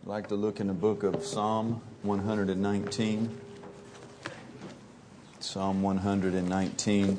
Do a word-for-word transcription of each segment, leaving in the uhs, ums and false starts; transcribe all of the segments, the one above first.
I'd like to look in the book of Psalm one nineteen. Psalm one nineteen.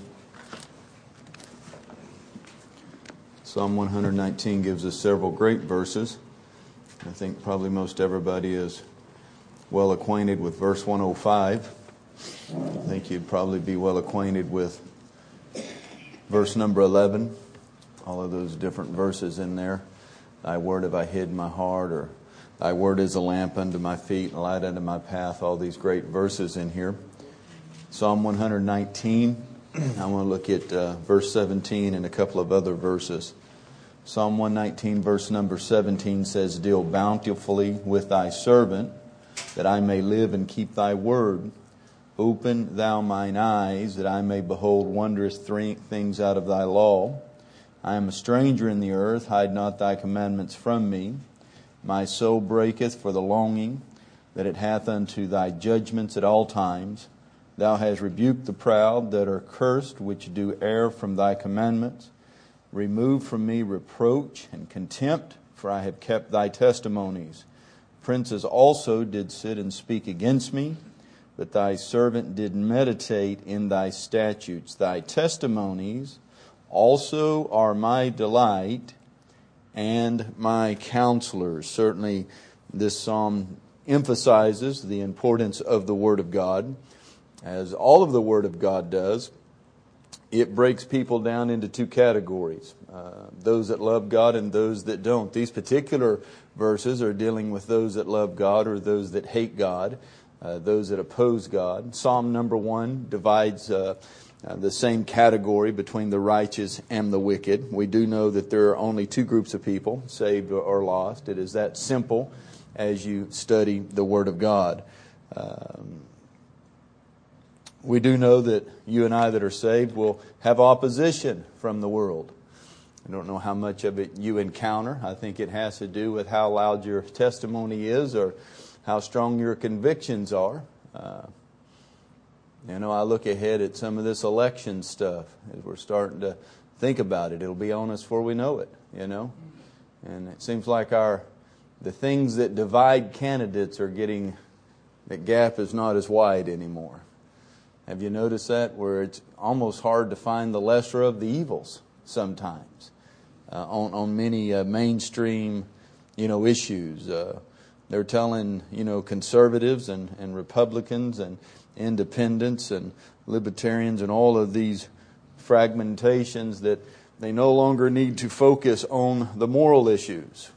Psalm one nineteen gives us several great verses. I think probably most everybody is well acquainted with verse one oh five. I think you'd probably be well acquainted with verse number eleven. All of those different verses in there. Thy word have I hid in my heart, or Thy word is a lamp unto my feet and a light unto my path. All these great verses in here. Psalm one nineteen. I want to look at uh, verse seventeen and a couple of other verses. Psalm one nineteen verse number seventeen says, Deal bountifully with thy servant, that I may live and keep thy word. Open thou mine eyes, that I may behold wondrous things out of thy law. I am a stranger in the earth, hide not thy commandments from me. My soul breaketh for the longing that it hath unto thy judgments at all times. Thou hast rebuked the proud that are cursed, which do err from thy commandments. Remove from me reproach and contempt, for I have kept thy testimonies. Princes also did sit and speak against me, but thy servant did meditate in thy statutes. Thy testimonies also are my delight and my counselors. Certainly this psalm emphasizes the importance of the Word of God. As all of the Word of God does, it breaks people down into two categories. Uh, those that love God and those that don't. These particular verses are dealing with those that love God or those that hate God, uh, those that oppose God. Psalm number one divides uh, uh, the same category between the righteous and the wicked. We do know that there are only two groups of people, saved or lost. It is that simple as you study the Word of God. Um, We do know that you and I that are saved will have opposition from the world. I don't know how much of it you encounter. I think it has to do with how loud your testimony is or how strong your convictions are. Uh, you know, I look ahead at some of this election stuff as we're starting to think about it. It'll be on us before we know it, you know. And it seems like our the things that divide candidates are getting, the gap is not as wide anymore. Have you noticed that? Where it's almost hard to find the lesser of the evils sometimes uh, on on many uh, mainstream, you know, issues. Uh, they're telling you know conservatives and, and Republicans and independents and libertarians and all of these fragmentations that they no longer need to focus on the moral issues.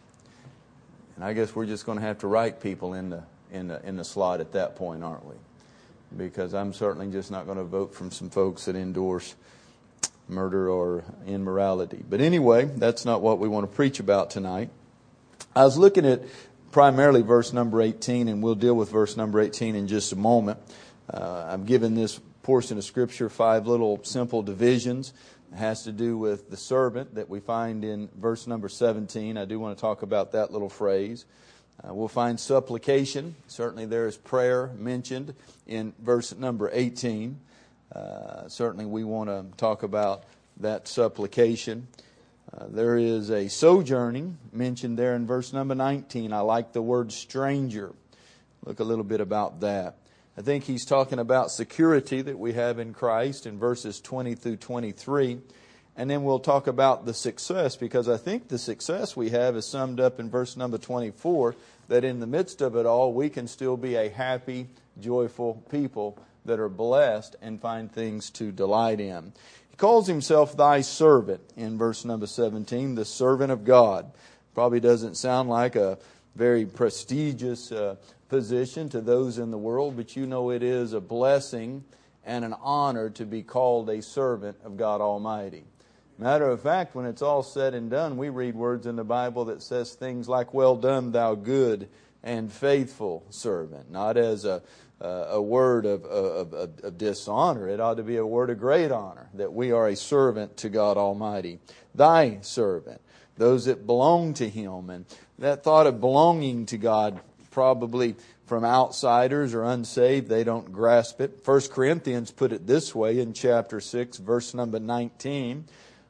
And I guess we're just going to have to write people in the in the in the slot at that point, aren't we? Because I'm certainly just not going to vote from some folks that endorse murder or immorality. But anyway, that's not what we want to preach about tonight. I was looking at primarily verse number eighteen, and we'll deal with verse number eighteen in just a moment. Uh, I've given this portion of Scripture five little simple divisions. It has to do with the servant that we find in verse number seventeen. I do want to talk about that little phrase. Uh, we'll find supplication. Certainly there is prayer mentioned in verse number eighteen. Uh, certainly we want to talk about that supplication. Uh, there is a sojourning mentioned there in verse number nineteen. I like the word stranger. Look a little bit about that. I think he's talking about security that we have in Christ in verses twenty through twenty-three. And then we'll talk about the success, because I think the success we have is summed up in verse number twenty-four, that in the midst of it all, we can still be a happy, joyful people that are blessed and find things to delight in. He calls himself thy servant in verse number seventeen, the servant of God. Probably doesn't sound like a very prestigious uh, position to those in the world, but you know it is a blessing and an honor to be called a servant of God Almighty. Matter of fact, when it's all said and done, we read words in the Bible that says things like, well done, thou good and faithful servant. Not as a, a word of, of, of, of dishonor. It ought to be a word of great honor, that we are a servant to God Almighty. Thy servant, those that belong to Him. And that thought of belonging to God, probably from outsiders or unsaved, they don't grasp it. First Corinthians put it this way in chapter six, verse number nineteen.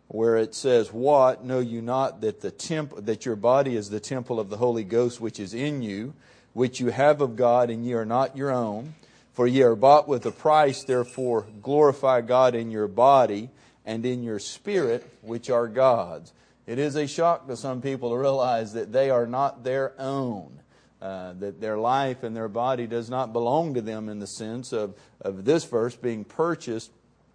where it says, "What, know you not that the temp- that your body is the temple of the Holy Ghost which is in you, which you have of God, and ye are not your own? For ye are bought with a price, therefore glorify God in your body and in your spirit, which are God's." It is a shock to some people to realize that they are not their own, uh, that their life and their body does not belong to them in the sense of, of this verse being purchased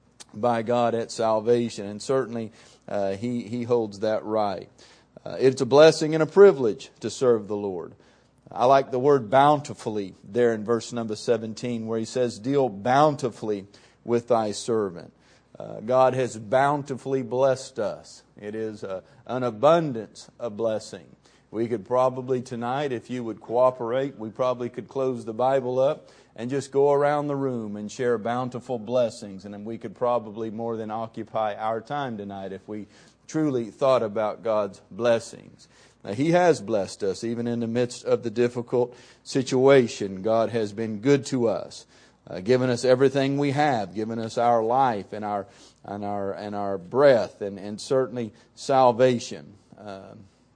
by God at salvation. And certainly uh, he, he holds that right. Uh, it's a blessing and a privilege to serve the Lord. I like the word bountifully there in verse number seventeen, where he says, "Deal bountifully with thy servant." Uh, God has bountifully blessed us. It is a, an abundance of blessing. We could probably tonight, if you would cooperate, we probably could close the Bible up and just go around the room and share bountiful blessings. And then we could probably more than occupy our time tonight if we truly thought about God's blessings. Now, He has blessed us even in the midst of the difficult situation. God has been good to us, uh, given us everything we have, given us our life and our and our and our breath, and, and certainly salvation. Uh,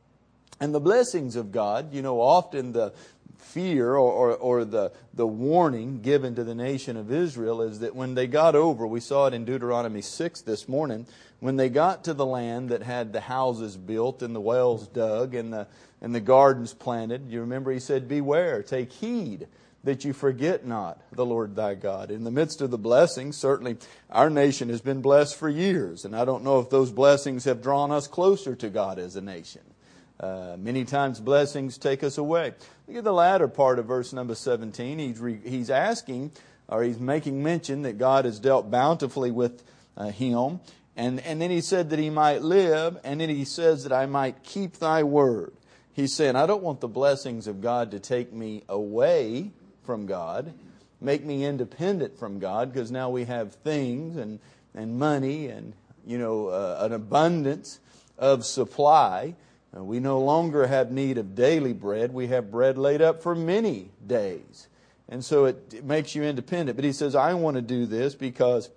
and the blessings of God, you know, often the fear or, or, or the, the warning given to the nation of Israel is that when they got over, we saw it in Deuteronomy six this morning, when they got to the land that had the houses built and the wells dug and the, and the gardens planted, you remember He said, "Beware, take heed that you forget not the Lord thy God." In the midst of the blessings, certainly our nation has been blessed for years, and I don't know if those blessings have drawn us closer to God as a nation. Uh, many times blessings take us away. Look at the latter part of verse number seventeen. He's, re, he's asking, or he's making mention that God has dealt bountifully with uh, him. And, and then he said that he might live. And then he says that I might keep thy word. He's saying, I don't want the blessings of God to take me away from God, make me independent from God, because now we have things and, and money and, you know, uh, an abundance of supply. We no longer have need of daily bread. We have bread laid up for many days. And so it, it makes you independent. But he says, I want to do this because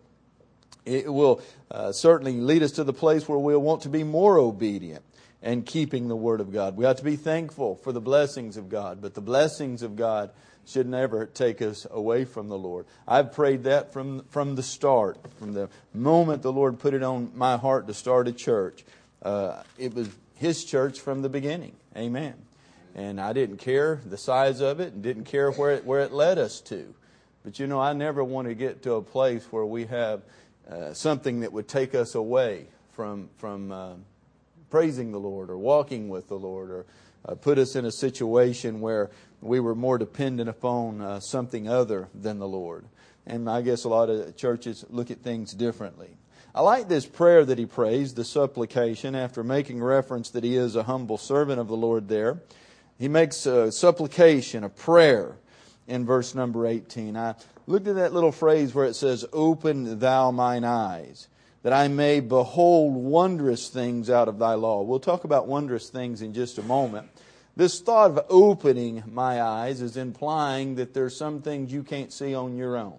it will uh, certainly lead us to the place where we'll want to be more obedient and keeping the Word of God. We have to be thankful for the blessings of God. But the blessings of God should never take us away from the Lord. I've prayed that from, from the start. From the moment the Lord put it on my heart to start a church. Uh, it was His church from the beginning. Amen. And I didn't care the size of it and didn't care where it, where it led us to. But you know, I never want to get to a place where we have uh, something that would take us away from, from uh, praising the Lord or walking with the Lord, or uh, put us in a situation where we were more dependent upon uh, something other than the Lord. And I guess a lot of churches look at things differently. I like this prayer that he prays, the supplication, after making reference that he is a humble servant of the Lord there. He makes a supplication, a prayer, in verse number eighteen. I looked at that little phrase where it says, "Open thou mine eyes, that I may behold wondrous things out of thy law." We'll talk about wondrous things in just a moment. This thought of opening my eyes is implying that there's some things you can't see on your own.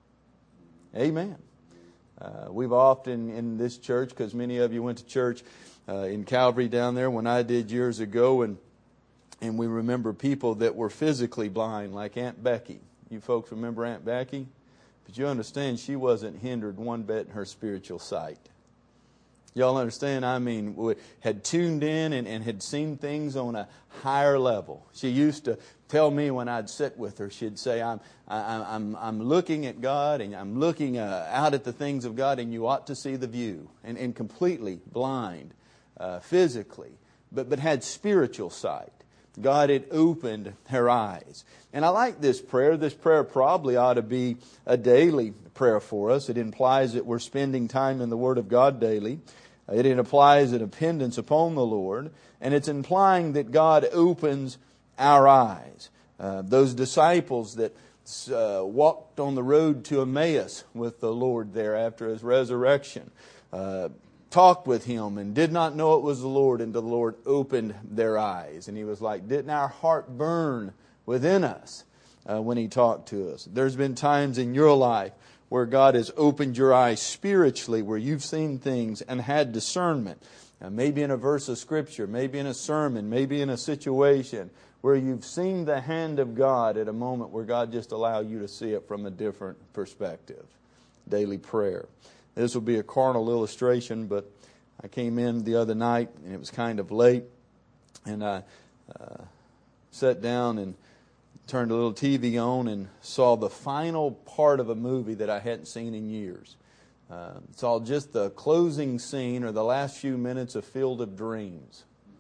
Amen. Uh, we've often in this church, because many of you went to church uh, in Calvary down there when I did years ago, and and we remember people that were physically blind, like Aunt Becky. You folks remember Aunt Becky? But you understand she wasn't hindered one bit in her spiritual sight. Y'all understand? I mean, had tuned in and, and had seen things on a higher level. She used to tell me when I'd sit with her, she'd say, I'm, I, I'm, I'm looking at God and I'm looking uh, out at the things of God, and you ought to see the view. And, and completely blind uh, physically, but, but had spiritual sight. God had opened her eyes. And I like this prayer. This prayer probably ought to be a daily prayer for us. It implies that we're spending time in the Word of God daily. It implies a dependence upon the Lord. And it's implying that God opens our eyes. Uh, those disciples that uh, walked on the road to Emmaus with the Lord there after His resurrection, uh, talked with Him and did not know it was the Lord until the Lord opened their eyes. And He was like, didn't our heart burn within us uh, when He talked to us? There's been times in your life where God has opened your eyes spiritually, where you've seen things and had discernment. Now, maybe in a verse of Scripture, maybe in a sermon, maybe in a situation where you've seen the hand of God at a moment where God just allowed you to see it from a different perspective. Daily prayer. This will be a carnal illustration, but I came in the other night and it was kind of late, and I uh, sat down and turned a little T V on and saw the final part of a movie that I hadn't seen in years. Uh, saw just the closing scene or the last few minutes of Field of Dreams.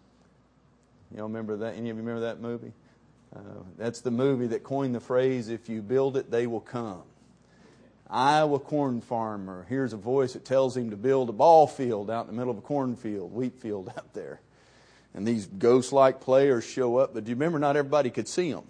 You all remember that? Any of you remember that movie? Uh, that's the movie that coined the phrase, "If you build it, they will come." Iowa corn farmer hears a voice that tells him to build a ball field out in the middle of a cornfield, wheat field out there. And these ghost-like players show up, but do you remember not everybody could see them?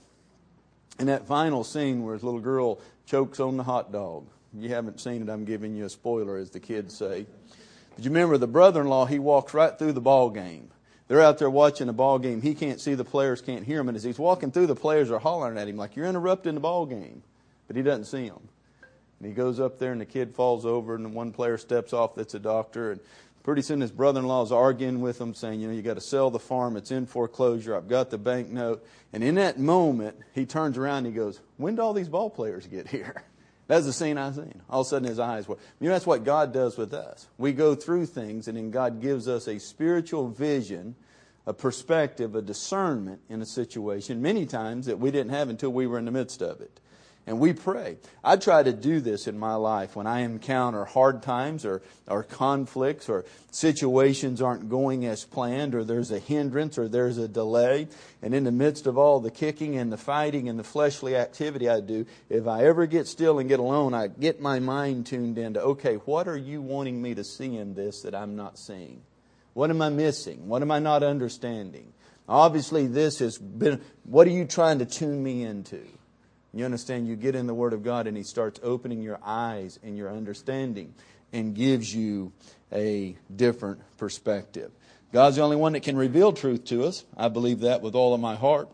In that final scene where his little girl chokes on the hot dog. If you haven't seen it, I'm giving you a spoiler, as the kids say. But you remember the brother-in-law, he walks right through the ball game. They're out there watching the ball game. He can't see the players, can't hear them. And as he's walking through, the players are hollering at him like, "You're interrupting the ball game." But he doesn't see them. And he goes up there and the kid falls over and one player steps off that's a doctor. And pretty soon his brother-in-law is arguing with him saying, you know, you got to sell the farm. It's in foreclosure. I've got the bank note. And in that moment, he turns around and he goes, "When did all these ball players get here?" That's the scene I've seen. All of a sudden his eyes were. You know, that's what God does with us. We go through things and then God gives us a spiritual vision, a perspective, a discernment in a situation many times that we didn't have until we were in the midst of it. And we pray. I try to do this in my life when I encounter hard times or, or conflicts or situations aren't going as planned or there's a hindrance or there's a delay. And in the midst of all the kicking and the fighting and the fleshly activity I do, if I ever get still and get alone, I get my mind tuned into, okay, what are you wanting me to see in this that I'm not seeing? What am I missing? What am I not understanding? Obviously this has been, what are you trying to tune me into? You understand, you get in the Word of God and He starts opening your eyes and your understanding and gives you a different perspective. God's the only one that can reveal truth to us. I believe that with all of my heart.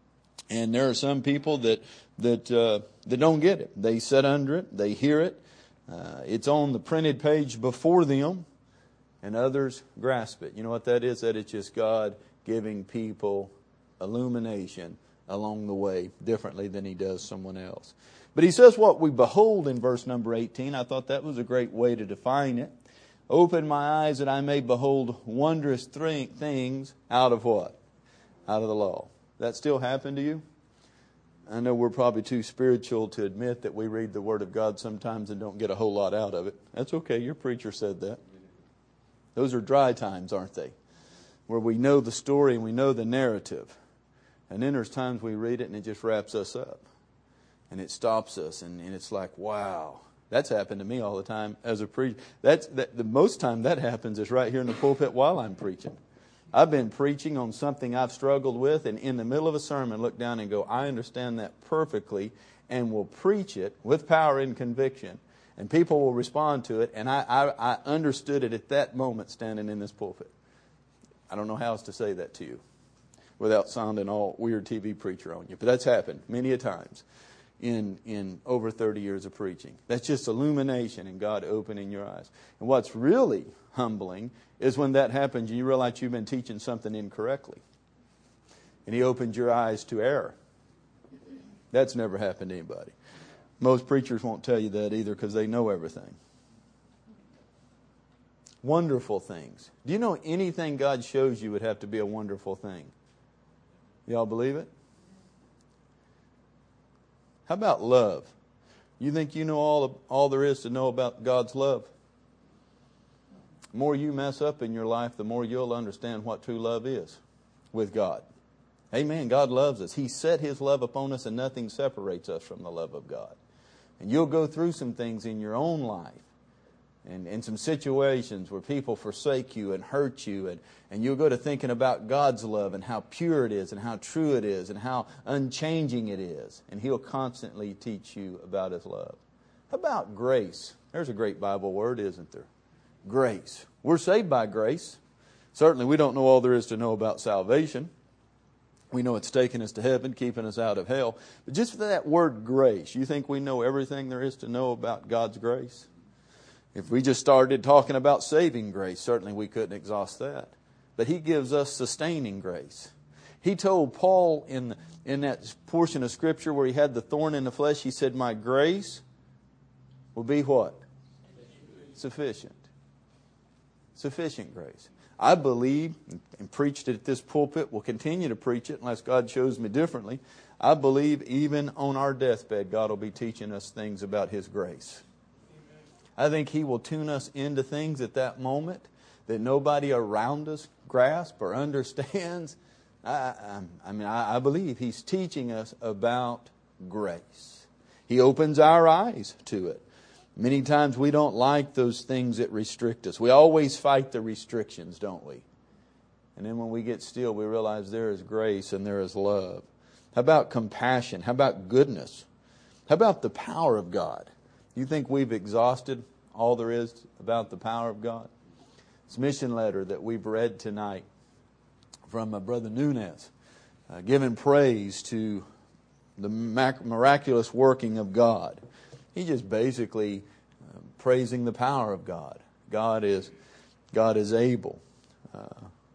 And there are some people that that uh, that don't get it. They sit under it. They hear it. Uh, it's on the printed page before them. And others grasp it. You know what that is? That it's just God giving people illumination along the way differently than He does someone else. But He says what we behold in verse number eighteen. I thought that was a great way to define it. Open my eyes that I may behold wondrous things out of what? Out of the law. That still happen to you? I know we're probably too spiritual to admit that we read the Word of God sometimes and don't get a whole lot out of it. That's okay. Your preacher said that. Those are dry times, aren't they? Where we know the story and we know the narrative. And then there's times we read it and it just wraps us up. And it stops us. And, and it's like, wow. That's happened to me all the time as a preacher. That's, that, the most time that happens is right here in the pulpit while I'm preaching. I've been preaching on something I've struggled with. And in the middle of a sermon, look down and go, I understand that perfectly. And will preach it with power and conviction. And people will respond to it. And I, I, I understood it at that moment standing in this pulpit. I don't know how else to say that to you without sounding all weird T V preacher on you. But that's happened many a times in, in over thirty years of preaching. That's just illumination and God opening your eyes. And what's really humbling is when that happens and you realize you've been teaching something incorrectly. And He opened your eyes to error. That's never happened to anybody. Most preachers won't tell you that either because they know everything. Wonderful things. Do you know anything God shows you would have to be a wonderful thing? Y'all believe it? How about love? You think you know all, all there is to know about God's love? The more you mess up in your life, the more you'll understand what true love is with God. Amen. God loves us. He set His love upon us and nothing separates us from the love of God. And you'll go through some things in your own life. And in some situations where people forsake you and hurt you. And, and you'll go to thinking about God's love and how pure it is and how true it is and how unchanging it is. And He'll constantly teach you about His love. How about grace? There's a great Bible word, isn't there? Grace. We're saved by grace. Certainly we don't know all there is to know about salvation. We know it's taking us to heaven, keeping us out of hell. But just for that word grace, you think we know everything there is to know about God's grace? If we just started talking about saving grace, certainly we couldn't exhaust that. But He gives us sustaining grace. He told Paul in, in that portion of Scripture where he had the thorn in the flesh, he said, my grace will be what? Sufficient. Sufficient grace. I believe, and preached it at this pulpit, will continue to preach it unless God shows me differently. I believe even on our deathbed, God will be teaching us things about His grace. I think He will tune us into things at that moment that nobody around us grasps or understands. I, I, I mean, I, I believe He's teaching us about grace. He opens our eyes to it. Many times we don't like those things that restrict us. We always fight the restrictions, don't we? And then when we get still, we realize there is grace and there is love. How about compassion? How about goodness? How about the power of God? You think we've exhausted all there is about the power of God? This mission letter that we've read tonight from uh, Brother Nunez, uh, giving praise to the miraculous working of God. He's just basically uh, praising the power of God. God is, God is able. Uh,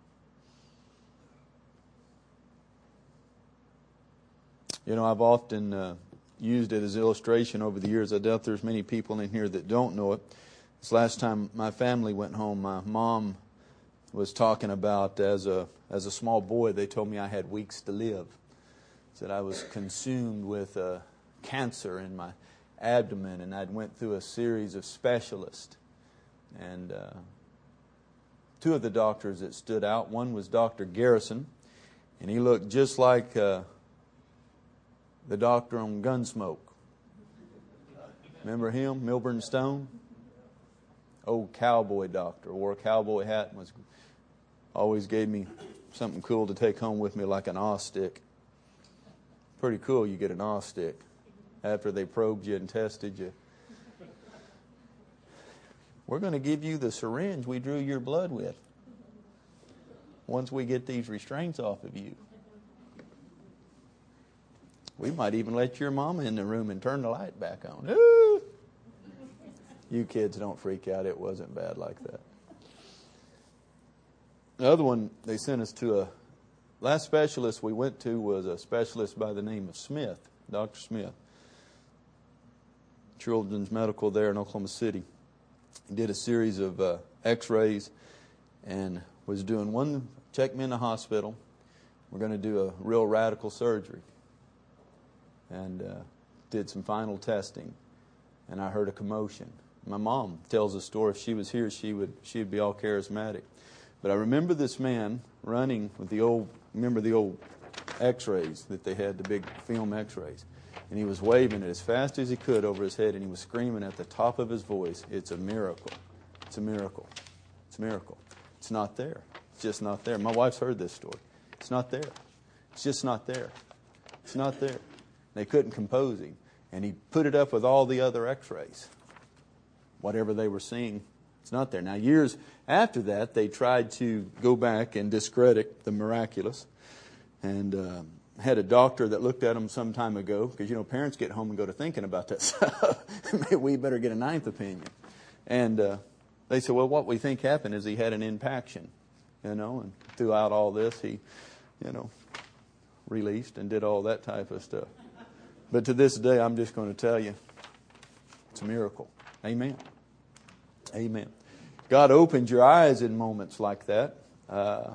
you know, I've often uh, used it as illustration over the years. I doubt there's many people in here that don't know it. This last time my family went home, my mom was talking about as a as a small boy, they told me I had weeks to live. Said I was consumed with uh, cancer in my abdomen, and I'd went through a series of specialists. And uh, two of the doctors that stood out, one was Doctor Garrison, and he looked just like uh, the doctor on Gunsmoke. Remember him, Milburn Stone? Old cowboy doctor, wore a cowboy hat and was always gave me something cool to take home with me, like an awe stick. Pretty cool, you get an awe stick after they probed you and tested you. We're going to give you the syringe we drew your blood with once we get these restraints off of you. We might even let your mama in the room and turn the light back on. Ooh. You kids don't freak out. It wasn't bad like that. The other one, they sent us to a, last specialist we went to was a specialist by the name of Smith, Doctor Smith. Children's Medical there in Oklahoma City. He did a series of uh, x-rays and was doing one, checked me in the hospital. We're going to do a real radical surgery. And uh, did some final testing. And I heard a commotion. My mom tells a story. If she was here, she would she would be all charismatic. But I remember this man running with the old, remember the old x-rays that they had, the big film x-rays. And he was waving it as fast as he could over his head, and he was screaming at the top of his voice, "It's a miracle. It's a miracle. It's a miracle." It's not there. It's just not there. My wife's heard this story. It's not there. It's just not there. It's not there. They couldn't compose him. And he put it up with all the other x-rays. Whatever they were seeing, it's not there. Now, years after that, they tried to go back and discredit the miraculous. And uh, had a doctor that looked at him some time ago, because, you know, parents get home and go to thinking about that stuff. Maybe we better get a ninth opinion. And uh, they said, well, what we think happened is he had an impaction, you know, and throughout all this, he, you know, released and did all that type of stuff. But to this day, I'm just going to tell you, it's a miracle. Amen. Amen. God opens your eyes in moments like that. Uh,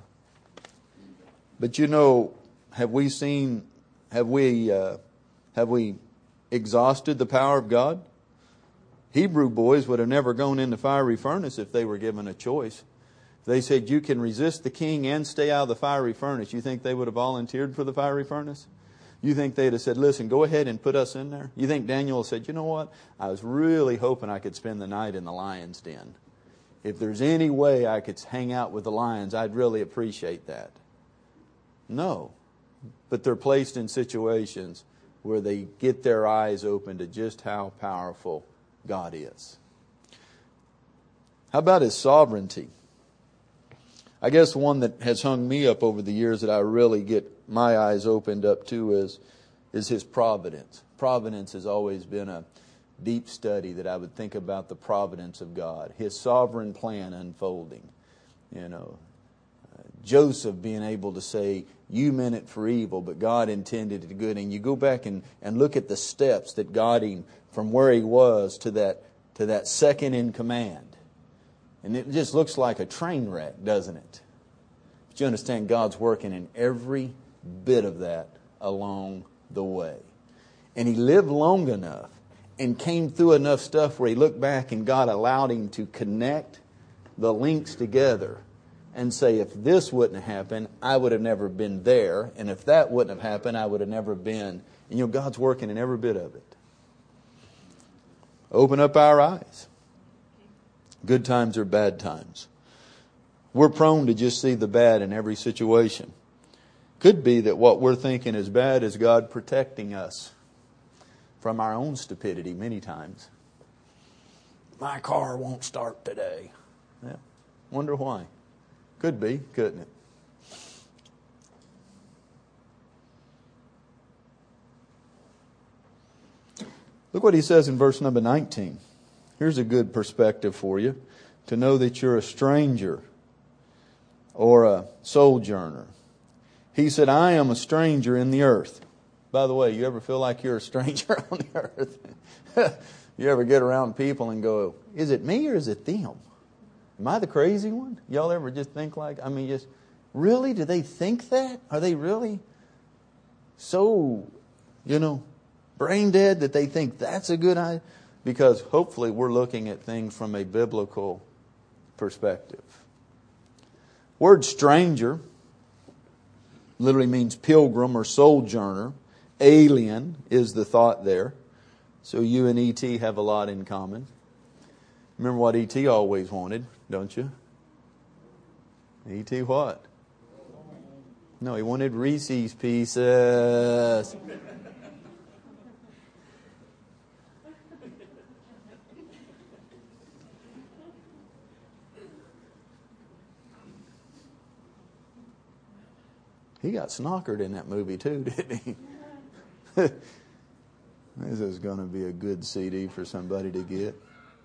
but you know, have we seen, have we, uh, have we exhausted the power of God? Hebrew boys would have never gone in the fiery furnace if they were given a choice. If they said, you can resist the king and stay out of the fiery furnace, you think they would have volunteered for the fiery furnace? You think they'd have said, listen, go ahead and put us in there? You think Daniel said, you know what? I was really hoping I could spend the night in the lion's den. If there's any way I could hang out with the lions, I'd really appreciate that. No. But they're placed in situations where they get their eyes open to just how powerful God is. How about His sovereignty? I guess one that has hung me up over the years that I really get my eyes opened up to is, is His providence. Providence has always been a deep study that I would think about the providence of God. His sovereign plan unfolding. You know, uh, Joseph being able to say, you meant it for evil, but God intended it good. And you go back and, and look at the steps that got him from where he was to that, to that second in command. And it just looks like a train wreck, doesn't it? But you understand God's working in every bit of that along the way. And he lived long enough and came through enough stuff where he looked back and God allowed him to connect the links together and say, if this wouldn't have happened, I would have never been there. And if that wouldn't have happened, I would have never been. And you know, God's working in every bit of it. Open up our eyes. Good times or bad times. We're prone to just see the bad in every situation. Could be that what we're thinking is bad is God protecting us from our own stupidity many times. My car won't start today. Yeah. Wonder why. Could be, couldn't it? Look what he says in verse number nineteen. Here's a good perspective for you. To know that you're a stranger or a sojourner. He said, I am a stranger in the earth. By the way, you ever feel like you're a stranger on the earth? You ever get around people and go, is it me or is it them? Am I the crazy one? Y'all ever just think like, I mean, just, really? Do they think that? Are they really so, you know, brain dead that they think that's a good idea? Because hopefully we're looking at things from a biblical perspective. Word stranger literally means pilgrim or sojourner. Alien is the thought there. So you and E T have a lot in common. Remember what E T always wanted, don't you? E T what? No, he wanted Reese's Pieces. He got snockered in that movie too, didn't he? This is going to be a good C D for somebody to get.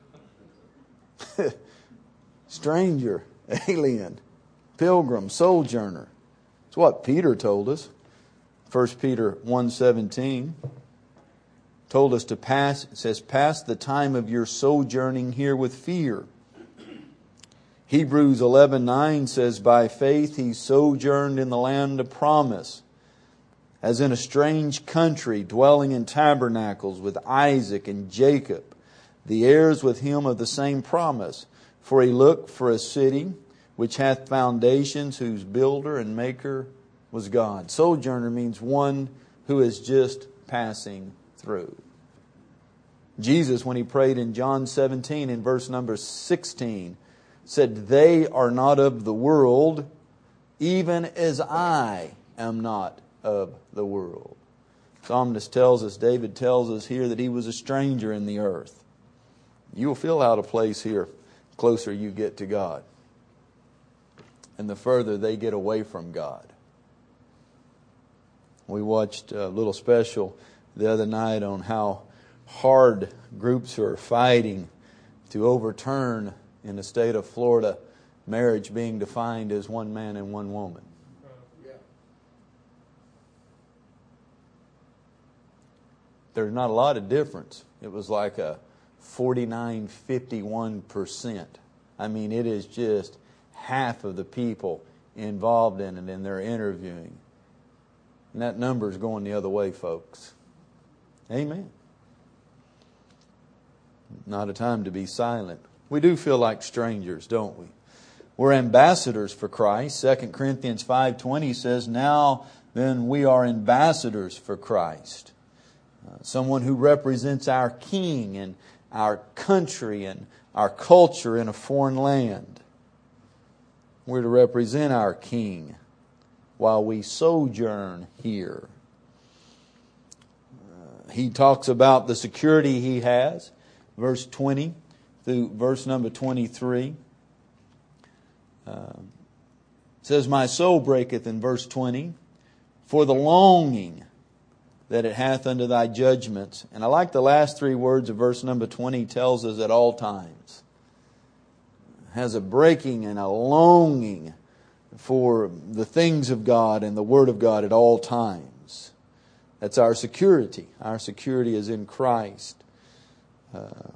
Stranger, alien, pilgrim, sojourner. It's what Peter told us. First Peter one seventeen told us to pass, it says, pass the time of your sojourning here with fear. Hebrews eleven nine says, by faith he sojourned in the land of promise, as in a strange country, dwelling in tabernacles with Isaac and Jacob, the heirs with him of the same promise. For he looked for a city which hath foundations, whose builder and maker was God. Sojourner means one who is just passing through. Jesus, when he prayed in John seventeen, in verse number sixteen, said, they are not of the world, even as I am not of the world. Psalmist tells us, David tells us here that he was a stranger in the earth. You will feel out of place here the closer you get to God. And the further they get away from God. We watched a little special the other night on how hard groups are fighting to overturn, in the state of Florida, marriage being defined as one man and one woman. There's not a lot of difference. It was like a forty-nine fifty-one percent. I mean, it is just half of the people involved in it, and they're interviewing. And that number is going the other way, folks. Amen. Not a time to be silent. We do feel like strangers, don't we? We're ambassadors for Christ. Second Corinthians five twenty says, now then we are ambassadors for Christ. Uh, someone who represents our king and our country and our culture in a foreign land. We're to represent our king while we sojourn here. Uh, he talks about the security he has. Verse twenty through verse number twenty-three. Uh, It says, my soul breaketh in verse twenty, for the longing that it hath unto thy judgments. And I like the last three words of verse number twenty, tells us at all times. It has a breaking and a longing for the things of God and the Word of God at all times. That's our security. Our security is in Christ. Uh,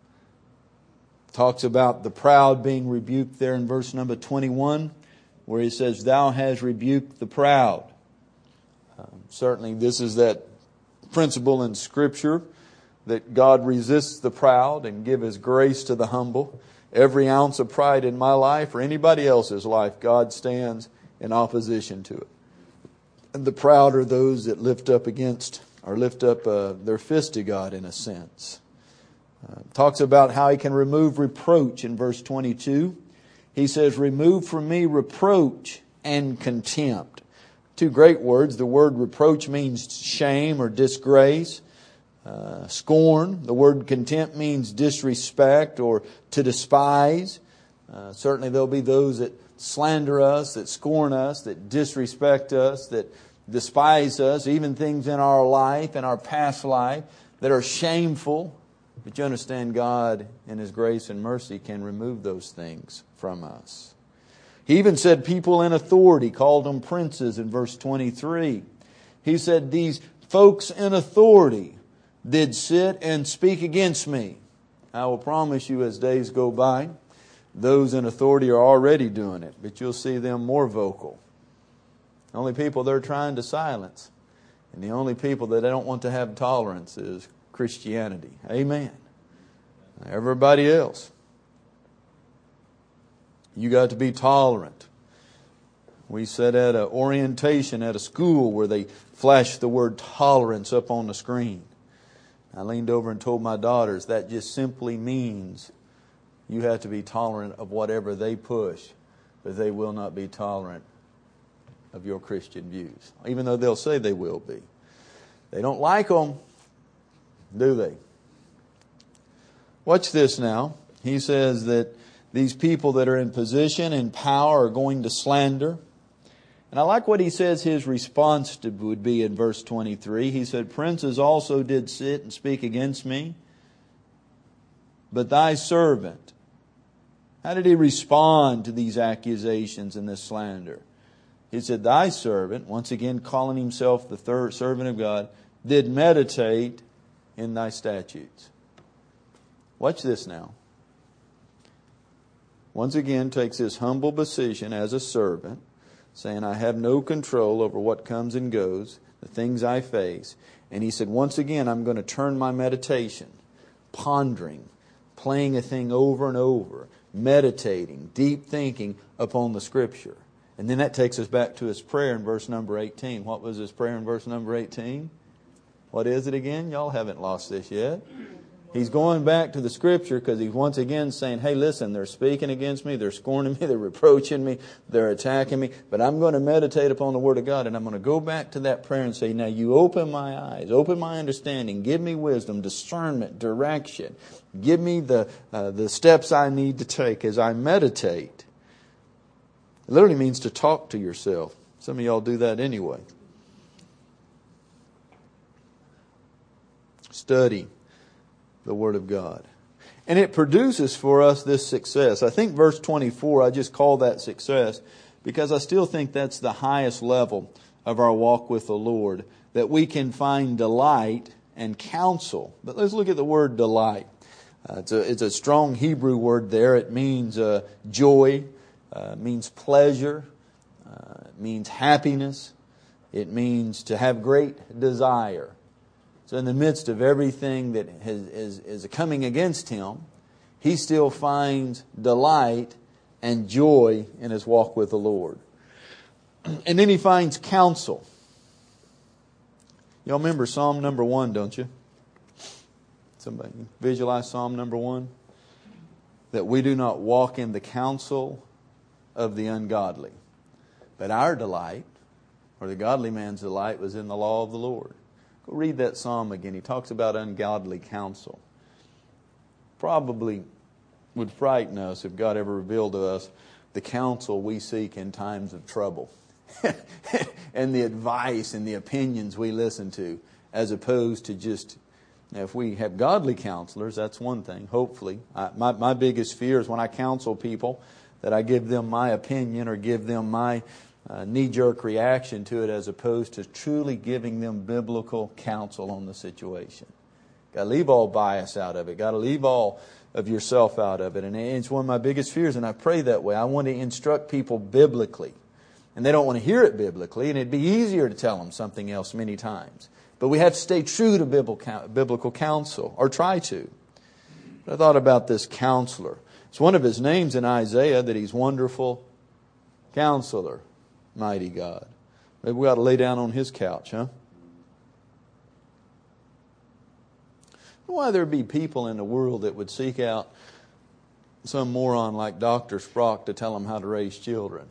talks about the proud being rebuked there in verse number twenty-one, where he says, thou hast rebuked the proud. Um, certainly this is that principle in Scripture that God resists the proud and gives His grace to the humble. Every ounce of pride in my life or anybody else's life, God stands in opposition to it. And the proud are those that lift up against or lift up uh, their fist to God in a sense. Uh, talks about how He can remove reproach in verse twenty-two. He says, remove from me reproach and contempt. Two great words. The word reproach means shame or disgrace. Uh, scorn. The word contempt means disrespect or to despise. Uh, certainly there'll be those that slander us, that scorn us, that disrespect us, that despise us, even things in our life, in our past life, that are shameful. But you understand, God in His grace and mercy can remove those things from us. He even said people in authority, called them princes in verse twenty-three. He said these folks in authority did sit and speak against me. I will promise you, as days go by, those in authority are already doing it, but you'll see them more vocal. The only people they're trying to silence, and the only people that they don't want to have tolerance is Christianity. Amen. Everybody else, you got to be tolerant. We sat at an orientation at a school where they flashed the word tolerance up on the screen. I leaned over and told my daughters that just simply means you have to be tolerant of whatever they push, but they will not be tolerant of your Christian views, even though they'll say they will be. They don't like them, do they? Watch this now. He says that these people that are in position and power are going to slander. And I like what he says his response to would be in verse twenty-three. He said, princes also did sit and speak against me, but thy servant. How did he respond to these accusations and this slander? He said, thy servant, once again calling himself the third servant of God, did meditate in thy statutes. Watch this now. Once again takes his humble position as a servant, saying, I have no control over what comes and goes, the things I face. And he said, once again, I'm going to turn my meditation, pondering, playing a thing over and over, meditating, deep thinking upon the Scripture. And then that takes us back to his prayer in verse number eighteen. What was his prayer in verse number eighteen? What is it again? Y'all haven't lost this yet. He's going back to the Scripture because he's once again saying, hey, listen, they're speaking against me, they're scorning me, they're reproaching me, they're attacking me, but I'm going to meditate upon the Word of God, and I'm going to go back to that prayer and say, now you open my eyes, open my understanding, give me wisdom, discernment, direction, give me the uh, the steps I need to take as I meditate. It literally means to talk to yourself. Some of y'all do that anyway. Study the Word of God. And it produces for us this success. I think verse twenty-four, I just call that success because I still think that's the highest level of our walk with the Lord, that we can find delight and counsel. But let's look at the word delight. Uh, it's, a, it's a strong Hebrew word there. It means uh, joy, uh, means pleasure, uh, it means happiness. It means to have great desire. So in the midst of everything that has, is, is coming against him, he still finds delight and joy in his walk with the Lord. And then he finds counsel. Y'all remember Psalm number one, don't you? Somebody visualize Psalm number one? That we do not walk in the counsel of the ungodly, but our delight, or the godly man's delight, was in the law of the Lord. Go read that psalm again. He talks about ungodly counsel. Probably would frighten us if God ever revealed to us the counsel we seek in times of trouble and the advice and the opinions we listen to, as opposed to just, now if we have godly counselors, that's one thing, hopefully. I, my, my biggest fear is when I counsel people that I give them my opinion or give them my uh, knee-jerk reaction to it, as opposed to truly giving them biblical counsel on the situation. Got to leave all bias out of it. Got to leave all of yourself out of it. And it's one of my biggest fears, and I pray that way. I want to instruct people biblically. And they don't want to hear it biblically, and it'd be easier to tell them something else many times. But we have to stay true to biblical counsel, or try to. But I thought about this counselor. It's one of his names in Isaiah, that He's Wonderful Counselor, Mighty God. Maybe we ought to lay down on His couch, huh? Why there be people in the world that would seek out some moron like Doctor Sprock to tell them how to raise children?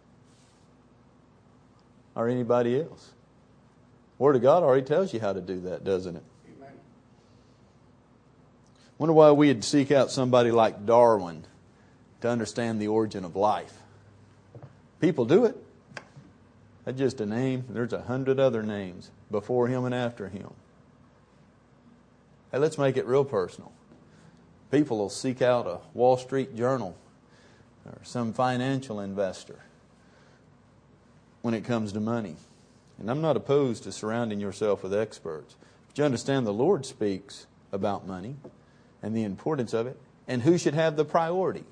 Or anybody else. Word of God already tells you how to do that, doesn't it? Amen. Wonder why we'd seek out somebody like Darwin to understand the origin of life. People do it. That's just a name. There's a hundred other names before him and after him. Hey, let's make it real personal. People will seek out a Wall Street Journal or some financial investor when it comes to money. And I'm not opposed to surrounding yourself with experts. But you understand the Lord speaks about money and the importance of it and who should have the priority.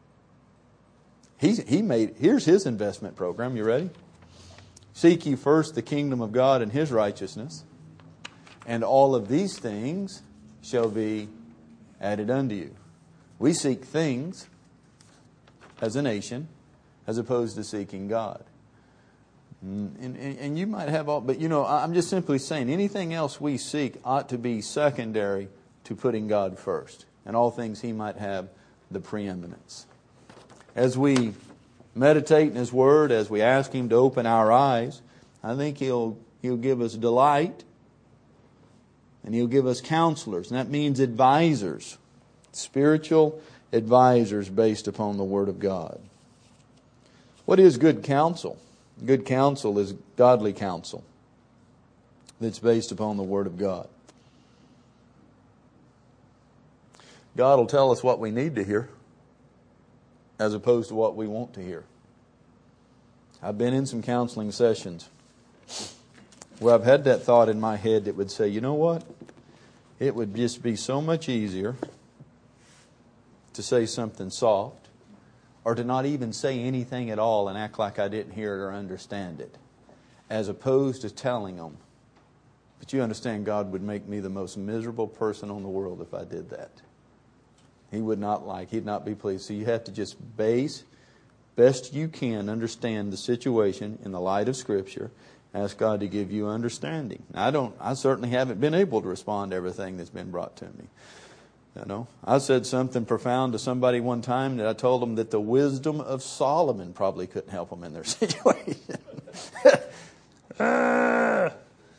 He's, he made, here's His investment program. You ready? Seek ye first the kingdom of God and His righteousness, and all of these things shall be added unto you. We seek things as a nation as opposed to seeking God. And, and, and you might have all, but you know, I'm just simply saying anything else we seek ought to be secondary to putting God first. And all things He might have the preeminence. As we meditate in His Word, as we ask Him to open our eyes, I think He'll He'll give us delight. And He'll give us counselors. And that means advisors. Spiritual advisors based upon the Word of God. What is good counsel? Good counsel is godly counsel that's based upon the Word of God. God will tell us what we need to hear as opposed to what we want to hear. I've been in some counseling sessions where I've had that thought in my head that would say, you know what? It would just be so much easier to say something soft, or to not even say anything at all and act like I didn't hear it or understand it, as opposed to telling them. But you understand, God would make me the most miserable person on the world if I did that. He would not like, He'd not be pleased. So you have to just base, best you can, understand the situation in the light of Scripture. Ask God to give you understanding. I don't. I certainly haven't been able to respond to everything that's been brought to me. You know, I said something profound to somebody one time that I told them that the wisdom of Solomon probably couldn't help them in their situation. ah.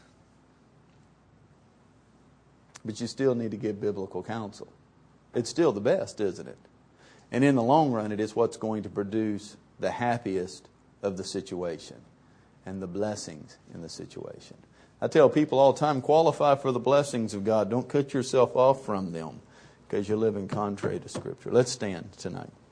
But you still need to give biblical counsel. It's still the best, isn't it? And in the long run, it is what's going to produce the happiest of the situation and the blessings in the situation. I tell people all the time, qualify for the blessings of God. Don't cut yourself off from them because you're living contrary to Scripture. Let's stand tonight.